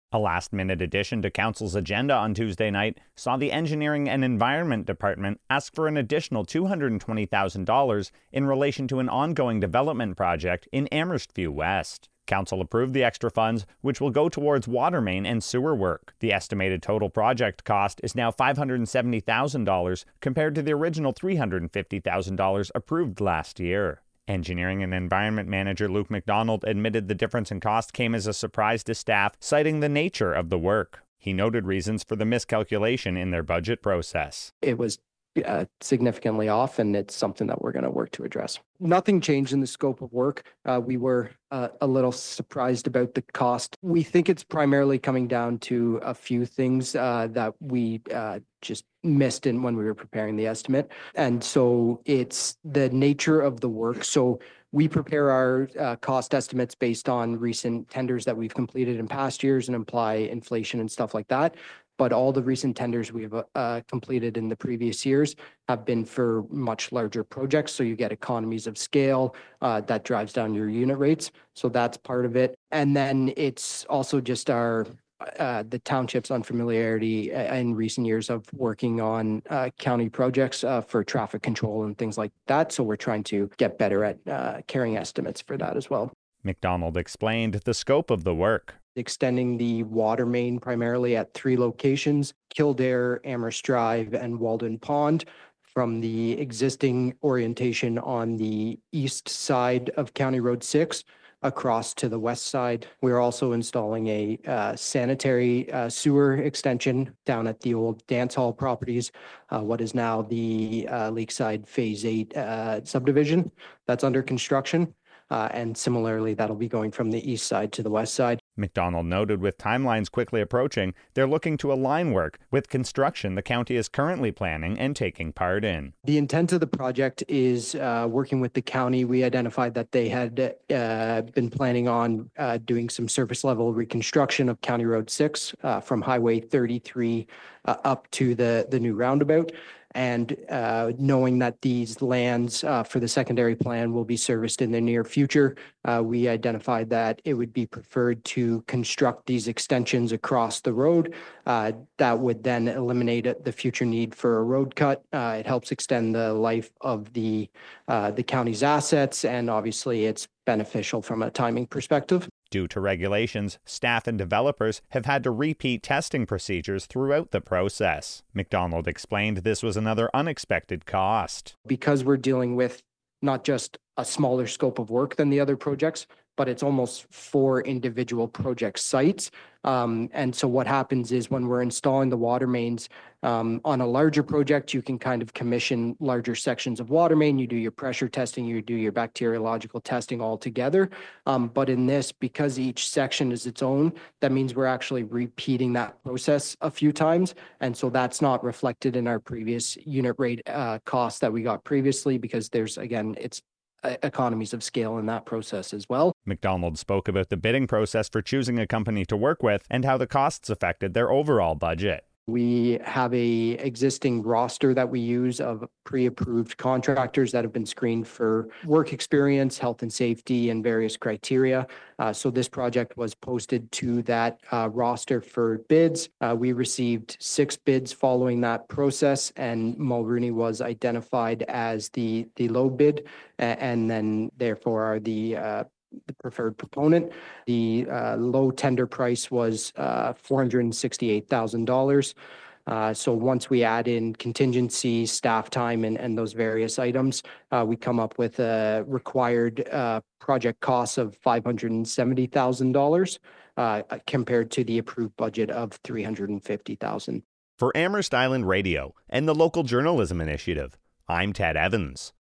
A last-minute addition to Council's agenda on Tuesday night saw the Engineering and Environment Department ask for an additional $220,000 in relation to an ongoing development project in Amherst View West. Council approved the extra funds, which will go towards water main and sewer work. The estimated total project cost is now $570,000 compared to the original $350,000 approved last year. Engineering and Environment Manager Luke McDonald admitted the difference in cost came as a surprise to staff, citing the nature of the work. He noted reasons for the miscalculation in their budget process. It was significantly off, and it's something that we're going to work to address. Nothing changed in the scope of work. We were a little surprised about the cost. We think it's primarily coming down to a few things that we just missed in when we were preparing the estimate. And so it's the nature of the work. So we prepare our cost estimates based on recent tenders that we've completed in past years and apply inflation and stuff like that. But all the recent tenders we've completed in the previous years have been for much larger projects. So you get economies of scale that drives down your unit rates. So that's part of it. And then it's also just the township's unfamiliarity in recent years of working on county projects for traffic control and things like that. So we're trying to get better at carrying estimates for that as well. McDonald explained the scope of the work. Extending the water main primarily at 3 locations, Kildare, Amherst Drive, and Walden Pond, from the existing orientation on the east side of County Road 6 across to the west side. We're also installing a sanitary sewer extension down at the old dance hall properties, what is now the Lakeside Phase 8 subdivision that's under construction. And similarly, that'll be going from the east side to the west side. McDonald noted with timelines quickly approaching, they're looking to align work with construction the county is currently planning and taking part in. The intent of the project is working with the county. We identified that they had been planning on doing some surface level reconstruction of County Road 6 from Highway 33 up to the new roundabout. And knowing that these lands for the secondary plan will be serviced in the near future, we identified that it would be preferred to construct these extensions across the road. That would then eliminate the future need for a road cut. It helps extend the life of the county's assets, and obviously it's beneficial from a timing perspective. Due to regulations, staff and developers have had to repeat testing procedures throughout the process. McDonald explained this was another unexpected cost. Because we're dealing with not just a smaller scope of work than the other projects, but it's almost 4 individual project sites. And so what happens is when we're installing the water mains on a larger project, you can kind of commission larger sections of water main. You do your pressure testing, you do your bacteriological testing all together. But in this, because each section is its own, that means we're actually repeating that process a few times. And so that's not reflected in our previous unit rate costs that we got previously, because there's, again, it's economies of scale in that process as well. McDonald spoke about the bidding process for choosing a company to work with and how the costs affected their overall budget. We have a existing roster that we use of pre-approved contractors that have been screened for work experience, health and safety, and various criteria. So this project was posted to that roster for bids. We received 6 bids following that process, and Mulrooney was identified as the low bid, and then therefore are the preferred proponent. The low tender price was $468,000. So once we add in contingency, staff time, and those various items, we come up with a required project cost of $570,000 compared to the approved budget of $350,000. For Amherst Island Radio and the Local Journalism Initiative, I'm Ted Evans.